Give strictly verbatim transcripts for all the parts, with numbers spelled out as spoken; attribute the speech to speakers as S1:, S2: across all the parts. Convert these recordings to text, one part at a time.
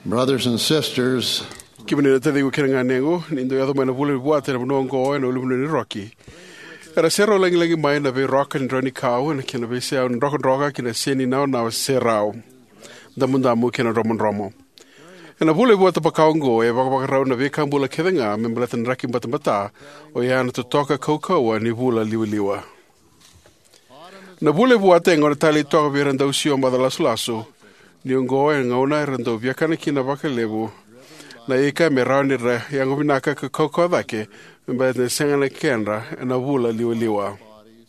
S1: Brothers and sisters,
S2: Kimene te digo kena nganengo nindo ya mana bule buate na bongo e no lumne ni Rocky. Era sero lengi lengi mai na be rock and droni kau na kena be se rock and rock kena seni na na serao. Da munda mu kena romon romo. Na bule buate pa kaungo e baka baka rau na be kambula kedenga me mblatan raki mbata mbata o ya na toka kokau ni bula liwiliwa. Na bule buate ngora tali toka viranda usio mbadala sulaso. Ni ngo e ngauna rando viakana kina baka lebu. Na ika me rauni ra yango binaka ka koko dake mba ne sengana kenra na bula liwiliwa.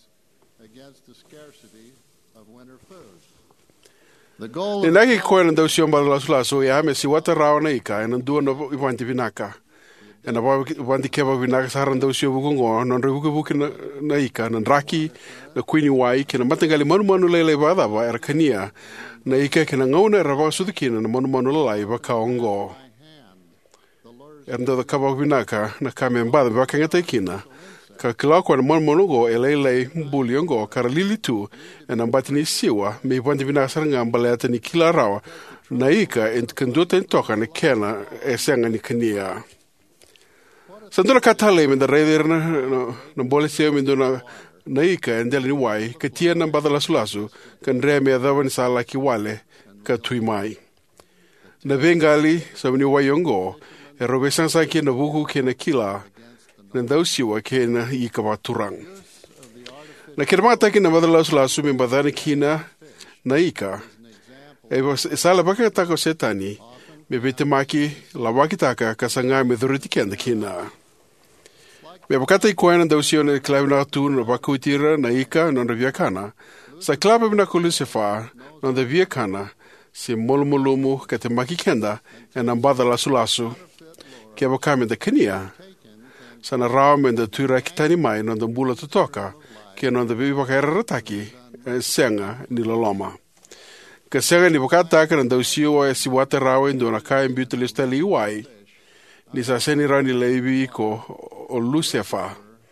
S2: Ni nagi koe na dausio mbadala sulaso ya me si wata rao na ika e nandua na iwanti binaka. E na iwanti keba binaka sa haran dausio bukungo non rebuke buki na, na ika na raki na kuini wai kena matangali manu manu lele badaba era kania na ika kena ngauna era baka sudikina na manu manu lalai baka ongo. Ernda da kaba binaka na kame mbada baka ngata ikina. Ka kilakwa na manu manu go e lele mbuli ongo kara lili tu e na mbati ni siwa me iwanti binaka saranga mbaleta ni kila rawa na ika ent kanduta intoka na kena e senga ni kania. Sandura katale me da reider na na bole seo me na na ika endele ni wai ka tia na badala sulasu kan rea me adawa ni sala ki wale ka tui mai. Na vengali sa ni wai ongo e robe sansa ki na buku ke na kila na dausiwa ke na ika waturang. Na kirmata ki na badala sulasu me badani kina na ika e sala baka tako setani me vete maki la wakitaka kasanga me dhuriti kenda kina. Me wakata ikoena dausio na klabu na tu na bakutira na ika na viakana. Sa klabu na kulusefa na da viakana si molmolumu kate maki kenda e na badala sulasu ke wakame da kania. Sa na rao me da tuira kitani mai na da mbula tutoka ke na da bibi wakaira rataki e senga ni loloma. Ka senga ni wakata ka na dausio e si wata rao indo na kai mbiutilista li iwai. Ni sa seni rani leibi ko o Lucifer.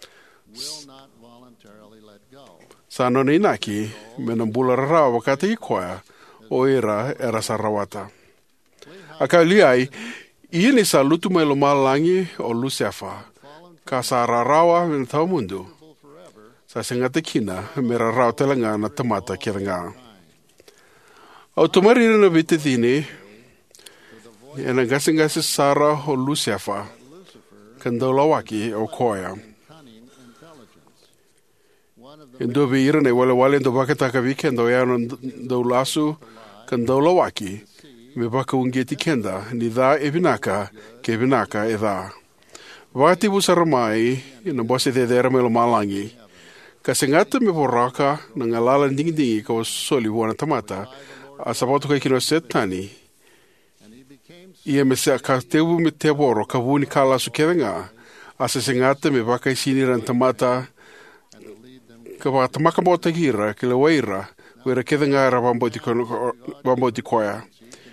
S2: Sa no ni naki me na mbula rara wakati ikoa o ira era sarawata. Aka liai, i ni sa lutu mai lo malangi o Lucifer. Ka sa rarawa me na tau mundu. Sa sengate kina me rarao telanga na tamata kiranga. Au tumari na vite dini, e na gasi-gasi sara o Lucifer, kandolawaki o koia. Indo viira ne wale wale ndo baka taka wiki ndo ya ndo lasu kandolawaki, me baka ungeti kenda, ni dha e vinaka, ke vinaka e dha. Vati busaramai, ina bose de dera me lo malangi, kasingata me voraka, na ngalala ndingi-ndingi ka o soli wana tamata, a sabato kai kino setani, ia me se ka teu me te boro ka vuni kala su kevenga asa se ngata me baka isini ran tamata ka ba tamaka bota gira ke le waira wera kevenga ra bamboti ko bamboti koya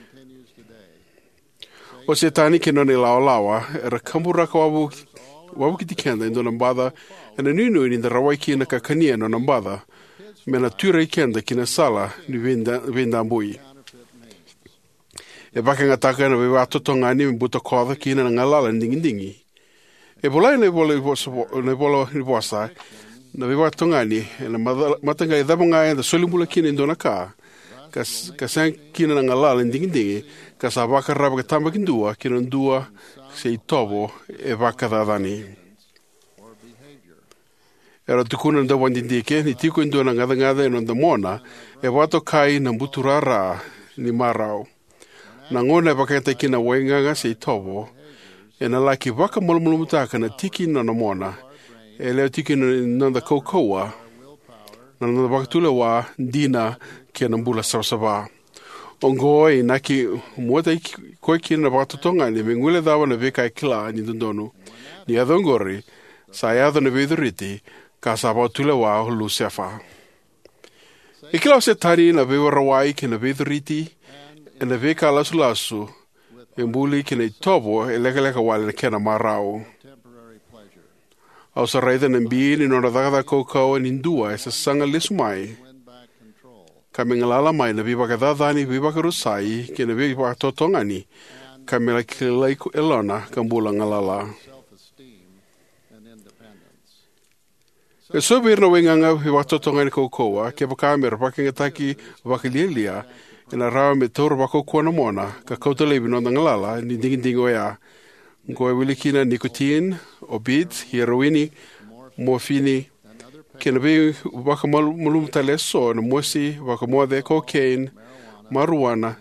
S2: o se tani ke no ne lawa lawa era kambura ka wabu wabu ki tikenda indo nambada ena ninu ni da rawai ki na ka kania no nambada me na tura ikenda ki na sala ni venda venda mbui. E baka ngataka na wewa totongani me buta koda kina na ngalala ndingi-ndingi. E bolai na bola na bola ni bosa na wewa tongani na matanga i dhamonga e da solimbula kina indona ka ka san kina na ngalala ndingi-ndingi ka sa baka raba ka tamba kindua kina ndua se i tobo e baka dhadhani. Era tukuna nda wandindike ni tiku indona ngada-ngada e nonda mona e wato kai na mbuturara ni marau. Na ngona e wakata kina wainganga se i tobo, e na laki waka molomolomutaka na tiki na na mona, e leo tiki na nanda kaukaua, na nanda wakatule wa dina kia na mbula sausaba. Ongo e naki muata i koe kina na wakatotonga ni me ngule dawa na veka e kila ni dondonu, ni adhongori, sa e adho na veduriti, ka sa wakatule wa Lucifer. E kila o se tari na vewa rawai ki na veduriti, e na veka lasu lasu, e mbuli ki na tobo e leka leka wale na kena marau. Au sa raida na mbi ni nona dhagada koukau e nindua e sa sanga lesu mai. Ka me ngalala mai na vibaka dhadhani vibaka rusai ki na vibaka totongani kamela kilai elona kambula ngalala. E sobe irna wenganga he watotonga ni kokoa, ke pakamera pakingataki wakililia, ina rawa me toro wako kuana mona, ka kautalebi no ngalala, ni dingindingo ya, ngoe wilikina nicotine, opiates, heroini, morphine, kena be waka malum tale so, na mosi, waka moade cocaine, marijuana,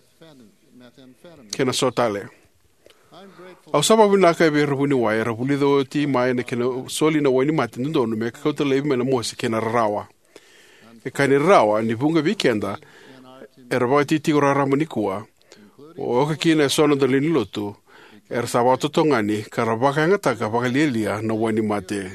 S2: kena so tale. Au saba vinaka be rabuni wai, rabuli do ti mai na kena soli na wani mati ndono me kautalebi me na mosi kena rawa. E kani rawa, ni bunga weekenda, e rawa ti tigo raramani kua, o oka kina e sono dalini lotu, er sabato tongani karabaka ngataka pakalilia na wani mate.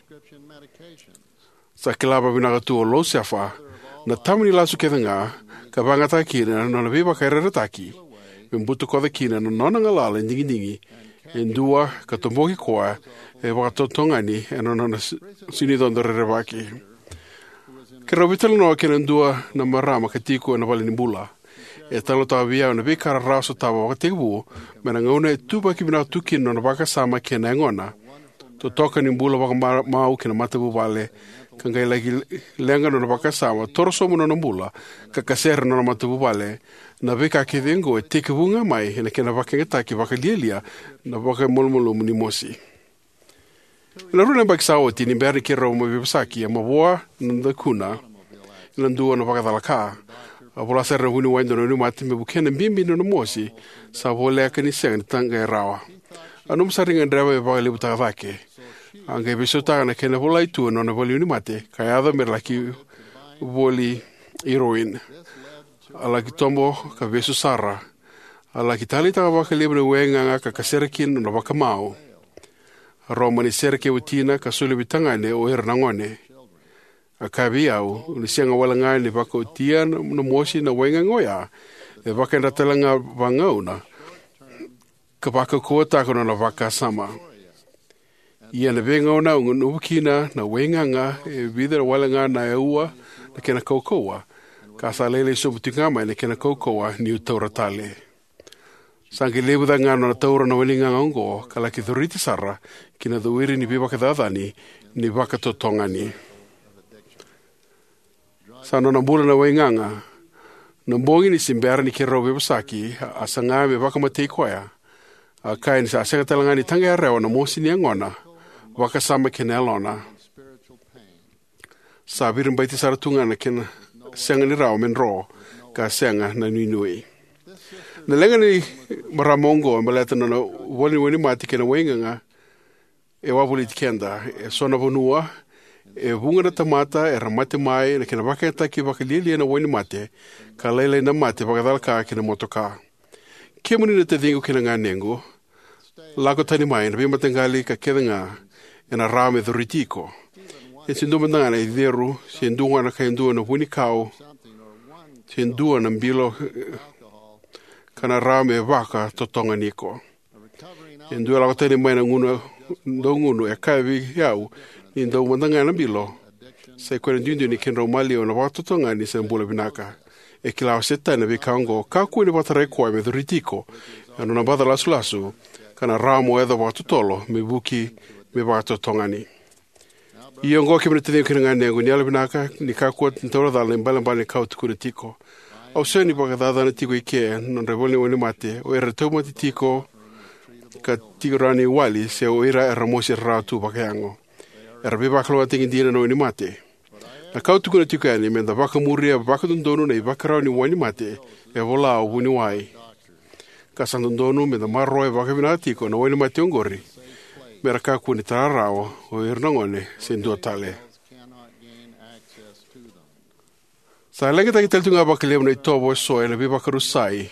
S2: Sa kilaba vinaka tuo lo sefa, na tamani lasu ketanga, kabangata kina na nabiba kaireretaki, mbutu koda kina na nona ngalala ndingi ndingi, endua katomboki koa, e wakato tongani, e nona sinidondo rerebaki. Kera vitalo noa kena ndua na marama katiko na wale nimbula. E talo tawa via na vikara raso tawa wakatebu, mena ngauna e tuba kibina tukino na waka sama kena engona. To toka nimbula waka mau kena matabu wale, kangai lagi lenga na waka sama, toro somu na nambula, kakasera na matabu wale, na vika kidengo e teke bunga mai, na kena waka ngetaki waka lielia, na waka molmolo muni mosi. Ina runa baksawa ti ni mberi kera o mawibasaki ya maboa nanda kuna, ina ndua na waka dalaka, a vola serra huni waindo no mati me bukena bimbi no mosi sa vola ka ni seng tanga e rawa anum saringa dreva e va le buta vake anga be sota na kena vola itu no na voli ni mate ka ya me laki voli heroin ala ki tombo ka besu sara ala ki tali ta va ka libre wenga ka kaserkin no va ka mau romani serke utina ka sulu bitangane o hernangone akabi au ni sianga wala ngai ni bako tia no mosi na wenga ngoya e baka ndatanga vangauna ka baka kota kono na baka sama ia na venga ona ngukina na wenga nga e videra wala nga na eua na kena kokoa ka salele so butingama na kena kokoa ni utora tale sangi lebu da nga na taura na welinga ngo kala ki thuriti sara kina dhuiri ni bibaka dadani ni baka totongani. Sa no nambula na wainganga, nambongi ni simbera ni kero bebasaki, asanga me baka matei koya. A kai ni sa asanga talanga ni tanga ya rewa na mosi ni angona, waka sama kena elona. Sa birin baiti saratunga na kena senga ni rao men ro, ka senga na nui nui. Na lenga ni maramongo, maleta na wali wani mati kena wainganga, e wawuli tikenda, e sona vonua, e bunga na tamata e ramate mai na kena waka taki waka lilia na wani mate ka leile na mate waka dalka kena motoka. Ke muni na te dingo kena ngā nengo, lako tani mai na bima tengali ka keda ngā e na rame dhuritiko. E sinduma ngana i deru, si ndunga na ka ndua na wuni kau, si ndua na mbilo ka na rame waka totonga niko. E ndua lako tani mai na ngunu, ndo ngunu e kaiwi yau, ni ndo mandanga na bilo sai ko ndindu ni kenro mali ona watotonga ni sembula binaka e kila seta na bikango ka ku ni batare ko me ritiko ano na badala sulasu kana ramo edo watotolo me buki me watotonga ni iyo ngo ke mete kenga ne ngo nyala binaka ni ka ku ntoro dale mbala mbala ka utukuritiko au seni bagadada na tiko ike non revoli woni mate o era tomo tiko ka tigurani wali se o era ramosi ratu bakayango era be baklo tingi dina no ni mate na kautu kuna tiko ani menda baka muria baka dondonu nei baka ni wani mate e vola o wuni wai ka sandondonu menda marro e baka binatiko no wani mate ngori mera ka kuni tarao o irnongone sendo tale sa lenga ta kitel tunga baka lemo nei tobo so e be baka rusai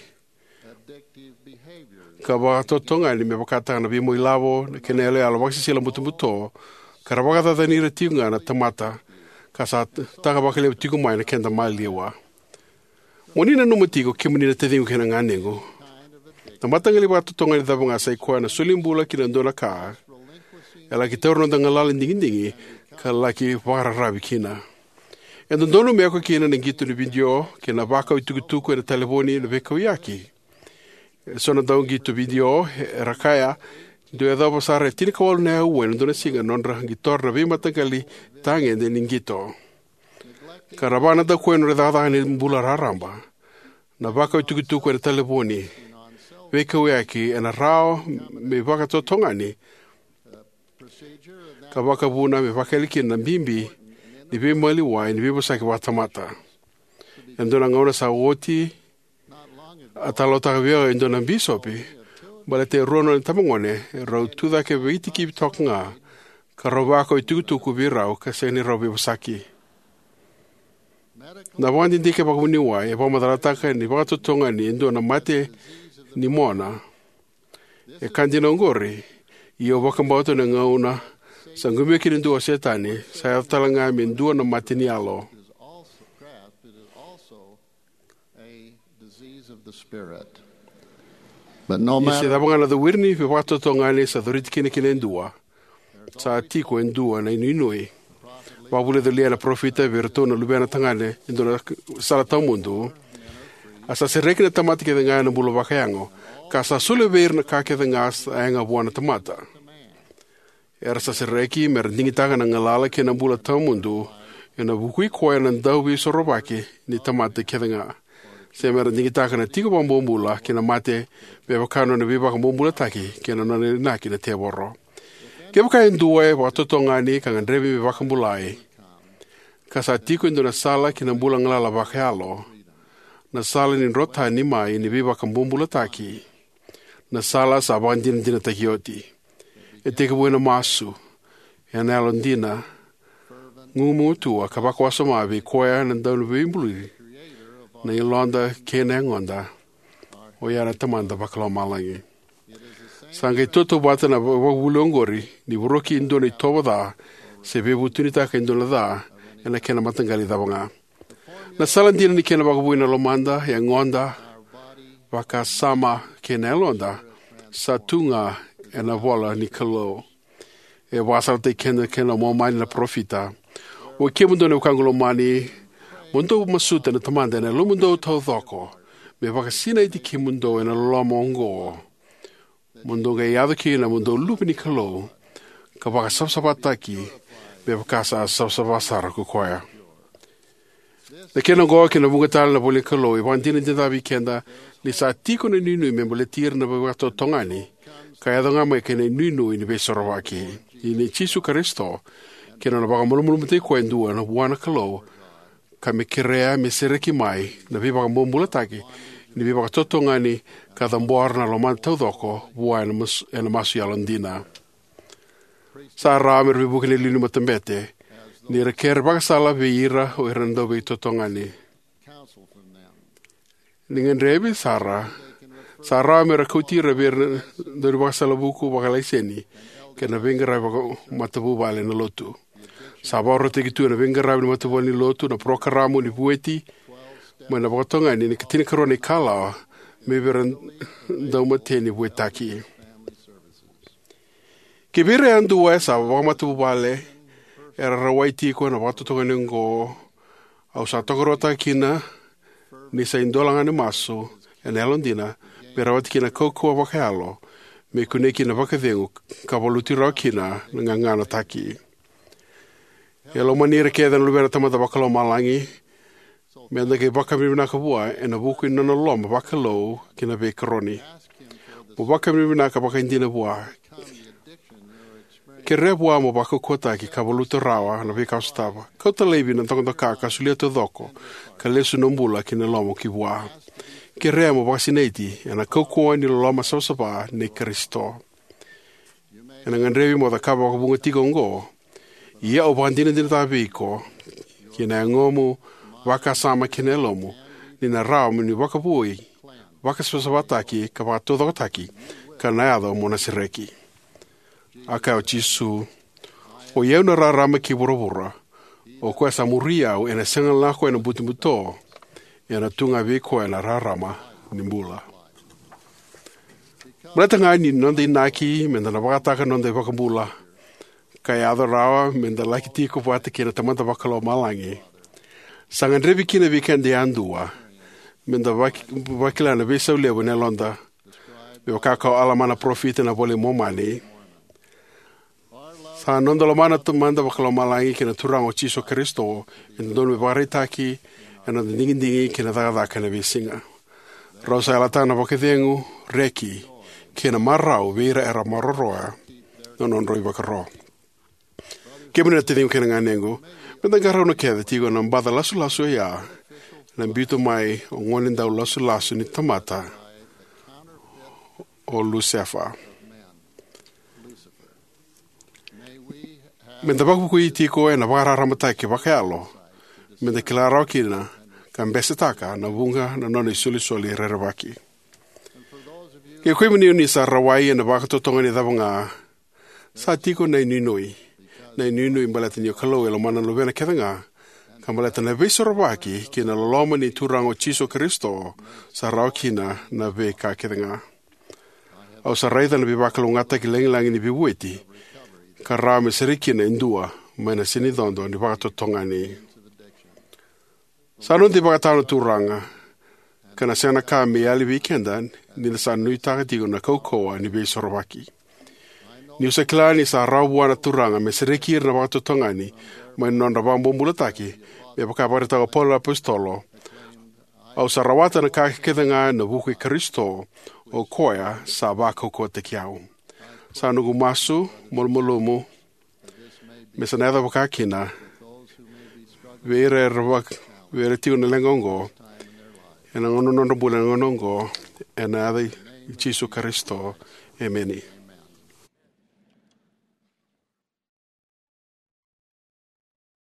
S2: ka ba totonga ni me baka tana bi mo ilavo kenele ala baka sila mutumbuto Karawaga da ni retinga na tamata kasa taga bakale tiku mai na kenda mai lewa. Moni na no tiko kimuni na tedingo kena nganengo. Tamata ngali ba totonga ni dabanga sai kwa na sulimbula kina ndona ka. Ela ki torno da ngalala ndingi kala ki wara rabi kina. E ndono me ko kina na gitu ni video kena baka tuku tuku na telefoni na beko yaki. Sona daungi tu video rakaya do e dava sare tini kawal ne wen do na singa nonra gitor na vima tagali tange de ningito. Karavana da kwen re dada ni mbula raramba. Na baka tuku tuku e telefoni. Weka weaki e na rao me waka totongani. Ka waka buna me waka liki na bimbi ni vima liwai ni vima saki watamata. Endo na ngauna sa woti atalota via endo na bisopi. Bale te rono ni tamangone rau tuda ke viti ki tokenga. Ka rawako i tuku tuku virau ka se ni rau vima saki. Na wandi ndike baka muni wai e pamatarata ni waka totonga ni endo na mate ni mona. E kandina ngori i o waka mbauto na ngauna sa ngumeki ni ndua setani sa atalanga mi ndua na mate ni alo.
S1: But no matter
S2: Ise dabanga na wirni fi waka totonga ni sa dhuriti kine kine ndua. Sa atiko e ndua na inuinui. Wabule de lia na profita virtuna lubena tangane indona sala tau mundu. Asa se rekina tamati ke denga na bulu wakayango. Ka sa sule ver na ka ke denga ainga buana tamata. Era sa se reki mer ningitaga na ngalala ke na bula tau mundu. Ina bukui koe na ndaubi sorobaki ni tamate ke denga. Se mer ningitaga na tigo bambula ke na mate be wakano na biba bambula taki ke na nane naki na te borro. Ke waka endue wa totongani ka ngandrevi me waka mbulai. Ka sa tiko endo na sala ki na mbula ngalala waka alo. Na sala ni rota ni mai ni viva ka mbumbula taki. Na sala sa bandina dina takioti. E teka buena masu. E na alondina. Ngumu tua ka waka waso mavi koea na daunu vimbului. Na ilonda kena ngonda. O yana tamanda wakala malangi. Sanga toto bata na wawulongori ni wuroki indo ni toba da se bebutunita ka indo da e na kena matangali da wanga. Na salandina ni kena wakabuina lomanda e ngonda waka sama kena elonda sa tunga e na vola ni kalo. E wasal te kena kena momani na profita. O ke mundo ne ukangulo mani mundo masuta na tamanda na lumundo tau dhoko me waka sina iti ki mundo e na lomongo. Mundo ga iado ki na mundo lupi ni kalo, ka waka sapsapataki, be wakasa sapsapasara kukoya. Na kena goa kena mungatala na bole kalo, i wandina dinda wikenda, ni sa tiko na ninu me mole tira na wakato tongani, ka iado nga mai kena ninu ini be sorawaki. I ni Chisu Karisto, kena na waka mulumulumate kwa endua na wana kalo, ka me kerea me sereki mai, na vi waka mumulataki, ni vi waka totongani, ka damboar na lomanda tau doko, bua ena masu yalandina. Sa ramer vi bukene linu matambete, ni reker baka sala vi ira o irando vi totongani. Ningan rebi sara, sa ramer kautira vi dari baka sala buku baka laiseni, kena vengarai baka matabu vale na lotu. Sa bauro te gitu na vengarai na matabu ni lotu, na prokaramu ni bueti, ma na baka tongani ni katina karone kala, me veran dauma teni buetaki. Ke vire andu wa sa wamatu bale era rawaiti ko na watu to ngo au sa tokorota kina ni sa indolanga ni maso en elondina me rawati kina koko wa kalo me kuneki na vakavengu ka voluti rokina nga ngana taki. Elo manira ke da lubera tamata bakalo malangi me anda ke bakami na kabua en abuku na no loma bakalo kina be kroni. Bo bakami na ka bakindina bua. Ke rebua mo bako kota ki ka voluto rawa na be kaustava. Kota levi na tonga ka ka sulia to doko ka lesu nombula kina lomo ki bua. Ke remo vasineti en a koko ni loma sosapa ne Kristo. En ngan revi mo da ka ba bunga tigongo. Ia o bandina dina tabiko. Kina ngomu waka sama kinelomu ni na rao ni waka bui. Waka sosapa ki ka ba todo taki ka naado mo na sireki. Aka o Chisu o yeu na rarama ki burubura. O kwa samuria o ena senga lako ena butimuto. Ena tunga viko ena rarama ni mbula. Mleta ngani nonde inaki menda na wakataka nonde wakambula. Kaya adho rawa menda laki tiko wate kina tamanta wakalo malangi. Sangan revi kina weekend andua. Menda wakila na vesa ulewa ne londa. Me wakakao ala mana profita na vole momani. Sa nondolo mana tu manda wakalo malangi kina turang o Chiso Kristo. Ina dono me waritaki. Ina dingin dingi kina dagadaka na visinga. Rosa alatana wakithengu reki. Kina marau vira era maroroa. Nonon roi wakaro. Kemina te tingu kina nganengu. Menda garau no keda tigo na mbada lasu lasu ya. Na mbito mai o ngonin dau lasu lasu ni tamata. O Lucifer. Menda baku i tiko e na wakararamatai ke wakaalo. Menda kilarao kina ka mbesitaka na vunga na noni suli suli rerewaki. Ke koe mani uni sa rawai e na wakatotonga ni dhavanga sa tiko na ininui. Na ininui mbalata ni o kalau e lo mana lo vena ketanga. Ka mbalata na veso rawaki ki na loloma ni turango Chiso Kristo sa rao kina na ve ka ketanga. Au sa raida na bibakalo ngata ki lengilangi ni bibueti. Ka rao me seriki na indua mai na sinidondo ni wakatotonga ni. Sa non ti wakatano turanga. Ka na siana ka me ali weekendan ni na sa nui takatigo na kaukoa ni veso rawaki. Ni usa kilani sa rau buana turanga me seriki na wakatotonga ni mai non rawambo mulataki me wakaparita o pola apostolo. Au sa rawata na kakeketanga na wuki Kristo o koia sa wako ko te kiau. Sa nugu masu, molmolumu, me sa netha wakakina, vere rawak, vere tiu na lengongo, e na ngono nono bula ngonongo, e na adhi Chiso Kristo, e meni.